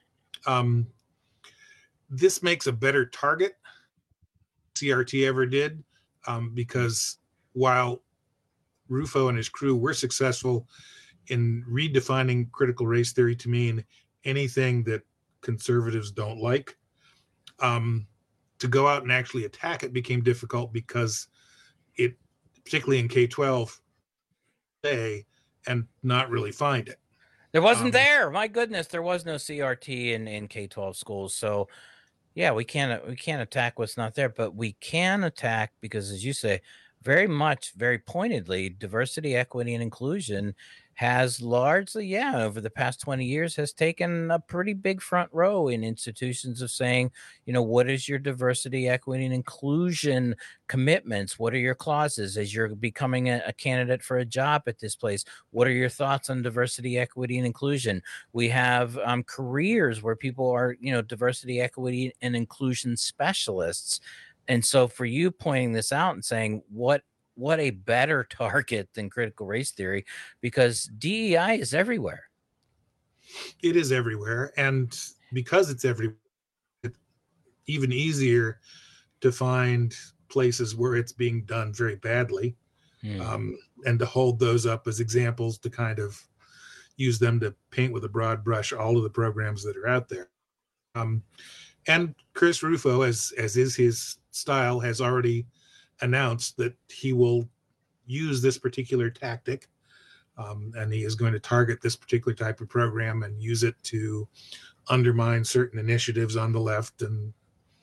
This makes a better target CRT ever did, because while Rufo and his crew were successful in redefining critical race theory to mean anything that conservatives don't like, to go out and actually attack it became difficult because it, particularly in K-12, and not really find it. There wasn't there. My goodness, there was no CRT in K-12 schools. So, yeah, we can't attack what's not there, but we can attack because, as you say, very pointedly, diversity, equity, and inclusion has largely, over the past 20 years, has taken a pretty big front row in institutions of saying, what is your diversity, equity, and inclusion commitments? What are your clauses as you're becoming a candidate for a job at this place? What are your thoughts on diversity, equity, and inclusion? We have careers where people are, diversity, equity, and inclusion specialists. And so for you pointing this out and saying, what a better target than critical race theory, because DEI is everywhere. It is everywhere. And because it's everywhere, it's even easier to find places where it's being done very badly, and to hold those up as examples to kind of use them to paint with a broad brush all of the programs that are out there. And Chris Rufo, as is his style, has already announced that he will use this particular tactic, and he is going to target this particular type of program and use it to undermine certain initiatives on the left. And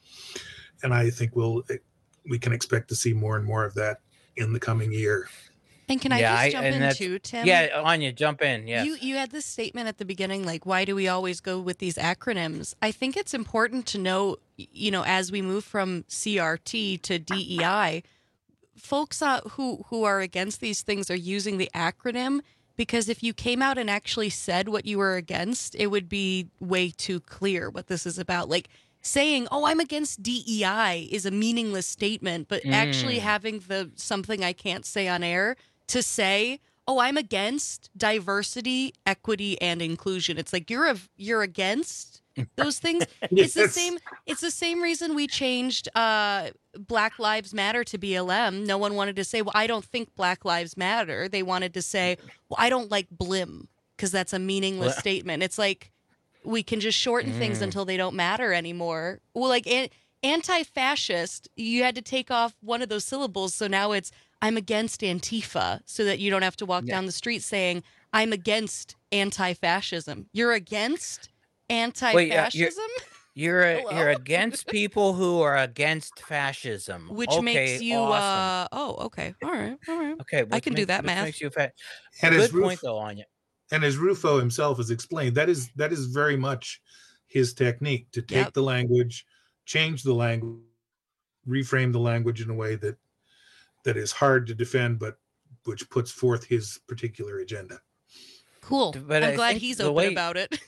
I think we can expect to see more and more of that in the coming year. And can I just jump in too, Tim? Yeah, Anya, jump in. Yes. You had this statement at the beginning, like, why do we always go with these acronyms? I think it's important to know, as we move from CRT to DEI, folks who are against these things are using the acronym because if you came out and actually said what you were against, it would be way too clear what this is about. Like, saying, "Oh, I'm against DEI" is a meaningless statement, but actually having something I can't say on air to say, "Oh, I'm against diversity, equity, and inclusion." It's like you're against those things. Yes. It's the same reason we changed Black Lives Matter to BLM. No one wanted to say, "Well, I don't think Black Lives Matter." They wanted to say, "Well, I don't like BLM," because that's a meaningless statement. It's like we can just shorten things until they don't matter anymore. Well, like anti-fascist, you had to take off one of those syllables, so now it's "I'm against Antifa," so that you don't have to walk down the street saying, "I'm against anti-fascism." You're against anti-fascism? You're against people who are against fascism. Which makes you, awesome. Okay. All right. Okay. I can do that math. Makes you fat. And Good point, though, Anya. And as Rufo himself has explained, that is very much his technique, to take the language, change the language, reframe the language in a way that is hard to defend, but which puts forth his particular agenda. Cool. But I'm glad he's open about it.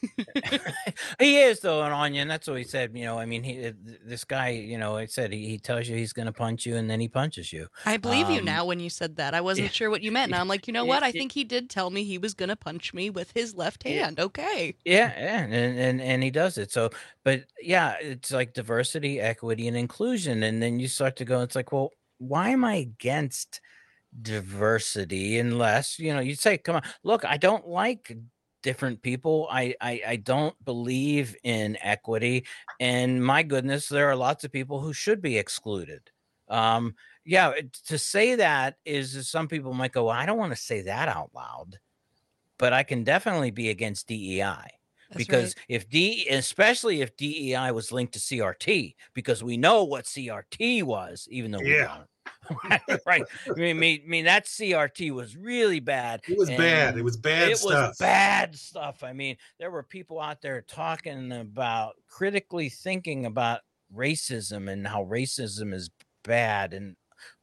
He is, though, and Anya, and that's what he said. This guy, I said he tells you he's going to punch you, and then he punches you. I believe you now when you said that. I wasn't sure what you meant. Now I'm like, you know what? I think he did tell me he was going to punch me with his left hand. Okay. Yeah, and he does it. So, but yeah, it's like diversity, equity, and inclusion, and then you start to go. It's like, well, why am I against diversity unless you say, come on, look, I don't like different people, I don't believe in equity, and my goodness, there are lots of people who should be excluded. To say that is, some people might go, well, I don't want to say that out loud, but I can definitely be against DEI. Because especially if DEI was linked to CRT, because we know what CRT was, even though we don't. Right. I mean, that CRT was really bad. It was bad. It was bad stuff. It was bad stuff. I mean, there were people out there talking about, critically thinking about racism and how racism is bad. And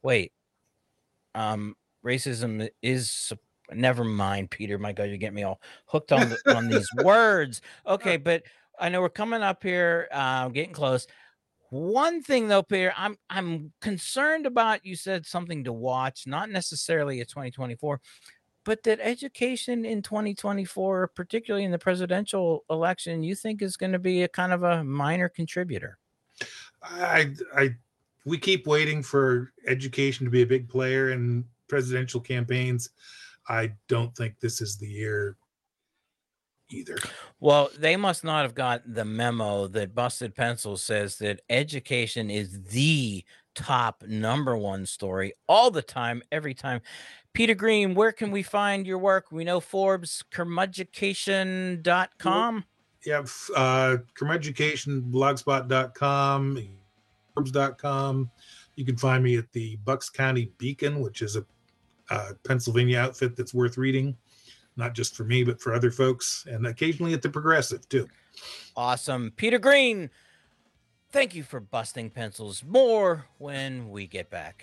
racism is. Never mind, Peter. My God, you get me all hooked on these words. Okay, but I know we're coming up here, getting close. One thing though, Peter, I'm concerned about. You said something to watch, not necessarily at 2024, but that education in 2024, particularly in the presidential election, you think is going to be a kind of a minor contributor. We keep waiting for education to be a big player in presidential campaigns. I don't think this is the year either. Well, they must not have got the memo that Busted Pencil says that education is the top #1 story all the time, every time. Peter Green, where can we find your work? We know Forbes, curmugeducation.com. Yeah, curmugeducation, blogspot.com, Forbes.com. You can find me at the Bucks County Beacon, which is a Pennsylvania outfit that's worth reading. not just for me, but for other folks, and occasionally at the Progressive too. Awesome. Peter Green, thank you for busting pencils. More when we get back.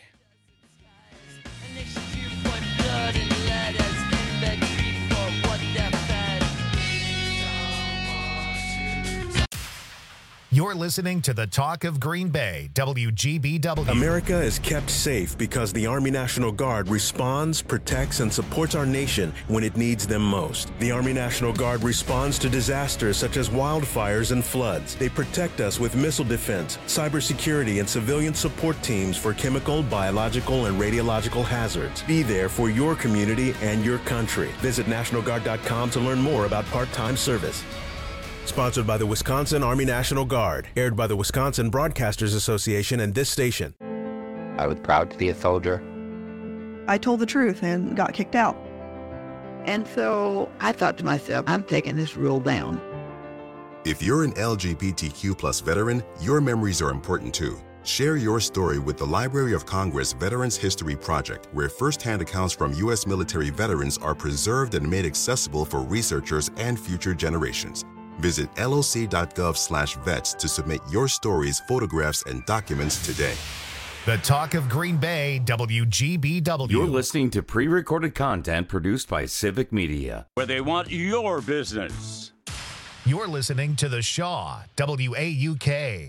You're listening to the Talk of Green Bay, WGBW. America is kept safe because the Army National Guard responds, protects, and supports our nation when it needs them most. The Army National Guard responds to disasters such as wildfires and floods. They protect us with missile defense, cybersecurity, and civilian support teams for chemical, biological, and radiological hazards. Be there for your community and your country. Visit NationalGuard.com to learn more about part-time service. Sponsored by the Wisconsin Army National Guard. Aired by the Wisconsin Broadcasters Association and this station. I was proud to be a soldier. I told the truth and got kicked out. And so I thought to myself, I'm taking this rule down. If you're an LGBTQ plus veteran, your memories are important too. Share your story with the Library of Congress Veterans History Project, where firsthand accounts from U.S. military veterans are preserved and made accessible for researchers and future generations. Visit loc.gov/vets to submit your stories, photographs, and documents today. The Talk of Green Bay, WGBW. You're listening to pre-recorded content produced by Civic Media, where they want your business. You're listening to The Shaw, WAUK.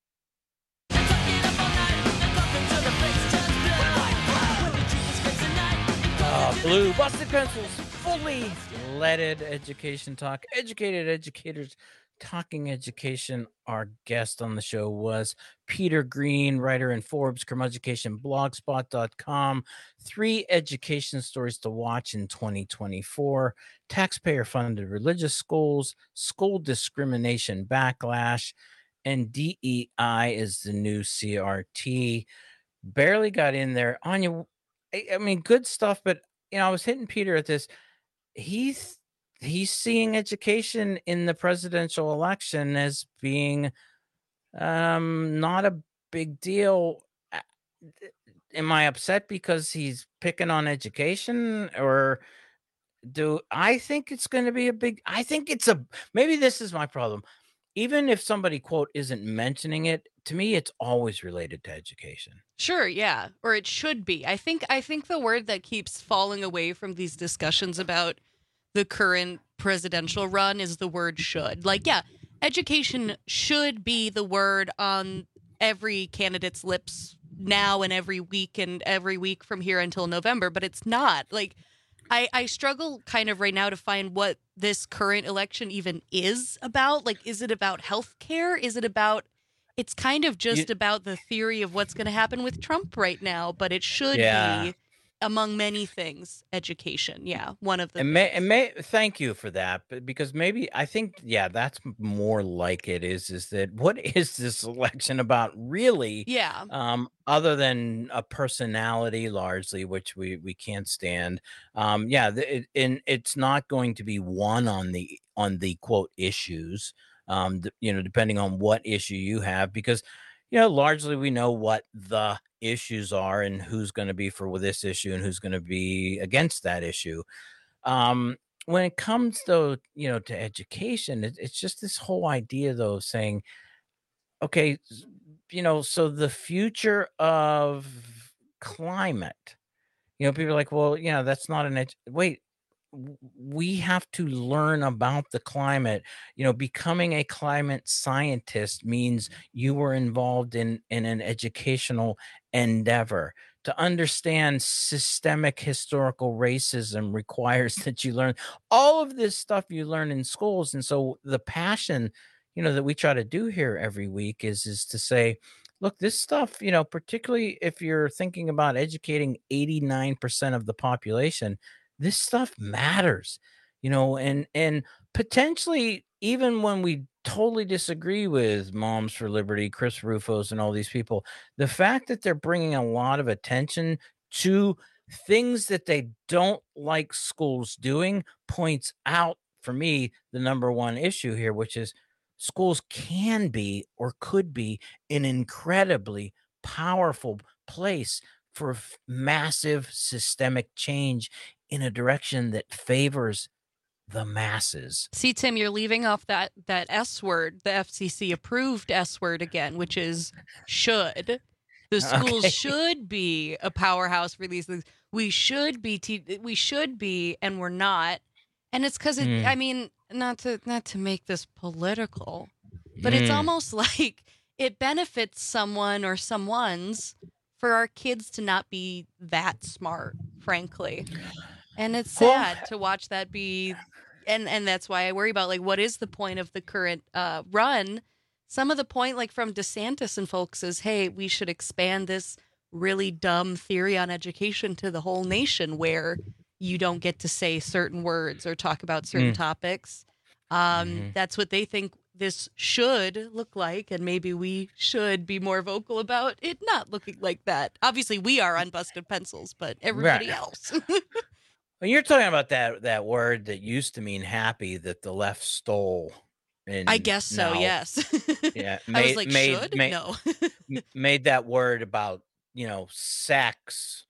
Blue busted pencils, fully leaded education talk, educated educators talking education. Our guest on the show was Peter Green, writer in Forbes, Curmugeducation, blogspot.com. 3 education stories to watch in 2024: taxpayer-funded religious schools, school discrimination backlash, and DEI is the new CRT. Barely got in there. Anya, I mean, good stuff, but I was hitting Peter at this. He's seeing education in the presidential election as being not a big deal. Am I upset because he's picking on education, or do I think it's going to be a big? I think it's maybe this is my problem. Even if somebody, quote, isn't mentioning it, to me, it's always related to education. Sure, yeah, or it should be. I think the word that keeps falling away from these discussions about the current presidential run is the word should. Like, yeah, education should be the word on every candidate's lips now and every week from here until November, but it's not. Like, I struggle kind of right now to find what this current election even is about. Like, is it about healthcare? Is it about... It's kind of just about the theory of what's going to happen with Trump right now, but it should be, among many things, education. Yeah, one of them. Thank you for that, but because maybe I think that's more like it is that what is this election about really? Yeah. Other than a personality largely, which we can't stand. It's not going to be won on the quote issues. Depending on what issue you have, because, largely we know what the issues are and who's going to be for this issue and who's going to be against that issue. When it comes, though, to education, it's just this whole idea, though, of saying, okay, so the future of climate, people are like, well, that's not wait. We have to learn about the climate. Becoming a climate scientist means you were involved in an educational endeavor. To understand systemic historical racism requires that you learn all of this stuff you learn in schools. And so the passion, that we try to do here every week is to say, look, this stuff, particularly if you're thinking about educating 89% of the population, this stuff matters, and potentially even when we totally disagree with Moms for Liberty, Chris Rufos, and all these people, the fact that they're bringing a lot of attention to things that they don't like schools doing points out, for me, the number one issue here, which is schools can be or could be an incredibly powerful place for massive systemic change in a direction that favors the masses. See, Tim, you're leaving off that S word, the FCC approved S word again, which is should. The schools should be a powerhouse for these things. We should be, and we're not. And it's because I mean, not to make this political, but it's almost like it benefits someone or someone's for our kids to not be that smart, frankly. And it's sad to watch that be, and that's why I worry about, like, what is the point of the current run? Some of the point, like from DeSantis and folks, is, hey, we should expand this really dumb theory on education to the whole nation where you don't get to say certain words or talk about certain topics. That's what they think this should look like, and maybe we should be more vocal about it not looking like that. Obviously, we are on Busted Pencils, but everybody else. When you're talking about that word that used to mean happy that the left stole. And I guess so, yes. Yeah. I was like, should? No. Made that word about, sex.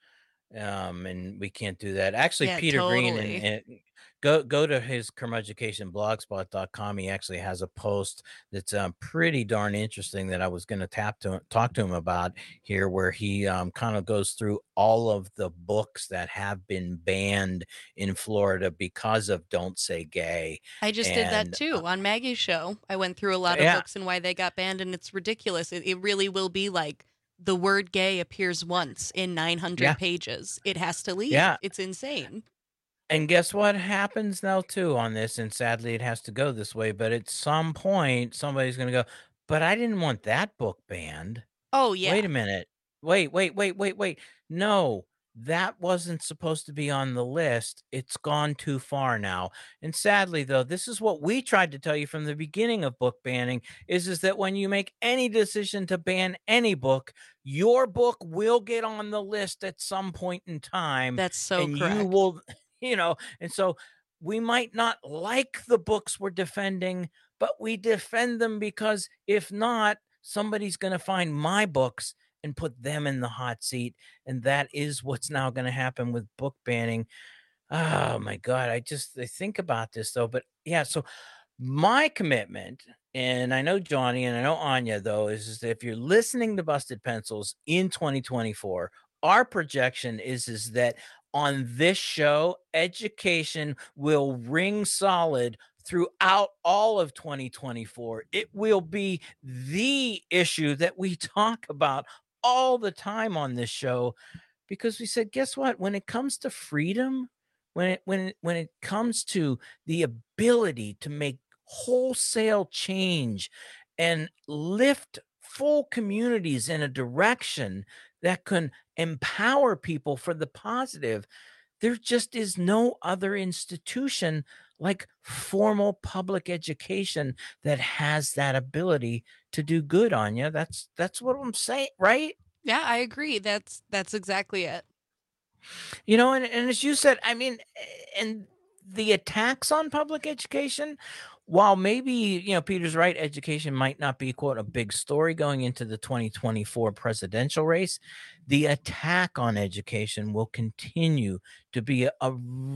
And we can't do that. Actually, Peter Green, and go to his Curmudgeducation blogspot.com. He actually has a post that's pretty darn interesting that I was going to talk to him about here, where he kind of goes through all of the books that have been banned in Florida because of Don't Say Gay. I just did that too on Maggie's show. I went through a lot of books and why they got banned, and it's ridiculous. It really will be like the word gay appears once in 900 pages. It has to leave. Yeah. It's insane. And guess what happens now, too, on this? And sadly, it has to go this way. But at some point, somebody's going to go, but I didn't want that book banned. Oh, yeah. Wait a minute. Wait. No, that wasn't supposed to be on the list. It's gone too far now. And sadly, though, this is what we tried to tell you from the beginning of book banning, is that when you make any decision to ban any book, your book will get on the list at some point in time. That's so correct. You will... and so we might not like the books we're defending, but we defend them because if not, somebody's going to find my books and put them in the hot seat. And that is what's now going to happen with book banning. Oh my God. I think about this though, but yeah. So my commitment, and I know Johnny and I know Anya though, is that if you're listening to Busted Pencils in 2024, our projection is that on this show, education will ring solid throughout all of 2024. It will be the issue that we talk about all the time on this show, because we said, guess what? When it comes to freedom, when it comes to the ability to make wholesale change and lift full communities in a direction that can empower people for the positive, there just is no other institution like formal public education that has that ability to do good, Anya. That's what I'm saying, right? Yeah, I agree. That's exactly it. And as you said, I mean, and the attacks on public education, while maybe, Peter's right, education might not be, quote, a big story going into the 2024 presidential race, the attack on education will continue to be a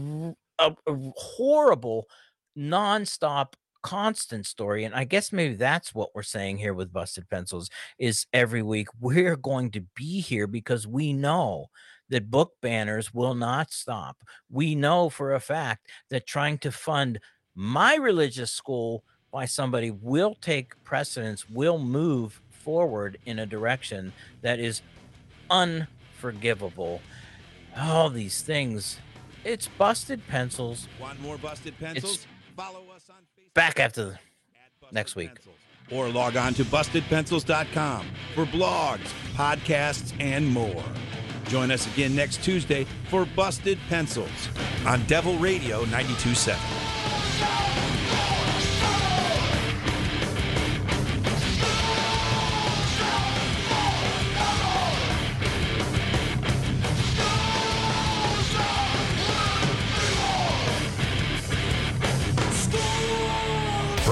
horrible, nonstop, constant story. And I guess maybe that's what we're saying here with Busted Pencils, is every week we're going to be here because we know that book banners will not stop. We know for a fact that trying to fund my religious school by somebody will take precedence, will move forward in a direction that is unforgivable. All these things. It's Busted Pencils. Want more Busted Pencils? Follow us on Facebook. Back after next week. Pencils. Or log on to bustedpencils.com for blogs, podcasts, and more. Join us again next Tuesday for Busted Pencils on Devil Radio 92.7.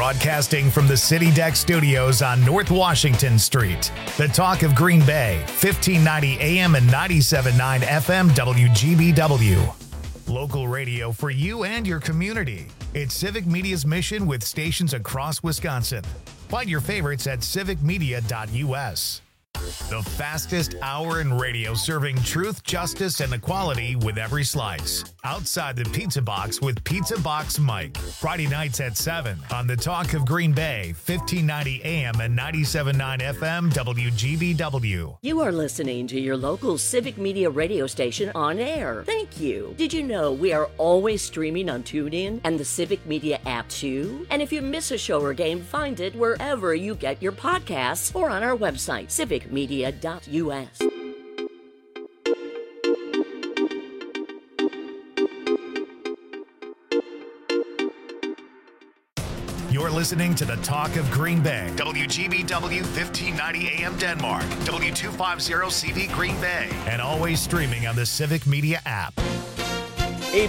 Broadcasting from the City Deck Studios on North Washington Street. The Talk of Green Bay, 1590 AM and 97.9 FM WGBW. Local radio for you and your community. It's Civic Media's mission with stations across Wisconsin. Find your favorites at civicmedia.us. The fastest hour in radio, serving truth, justice, and equality with every slice. Outside the Pizza Box with Pizza Box Mike. Friday nights at 7 on the Talk of Green Bay, 1590 AM and 97.9 FM WGBW. You are listening to your local Civic Media radio station on air. Thank you. Did you know we are always streaming on TuneIn and the Civic Media app too? And if you miss a show or game, find it wherever you get your podcasts or on our website, civicmedia.us. You're listening to the Talk of Green Bay. WGBW 1590 AM Denmark. W250 CD Green Bay. And always streaming on the Civic Media app.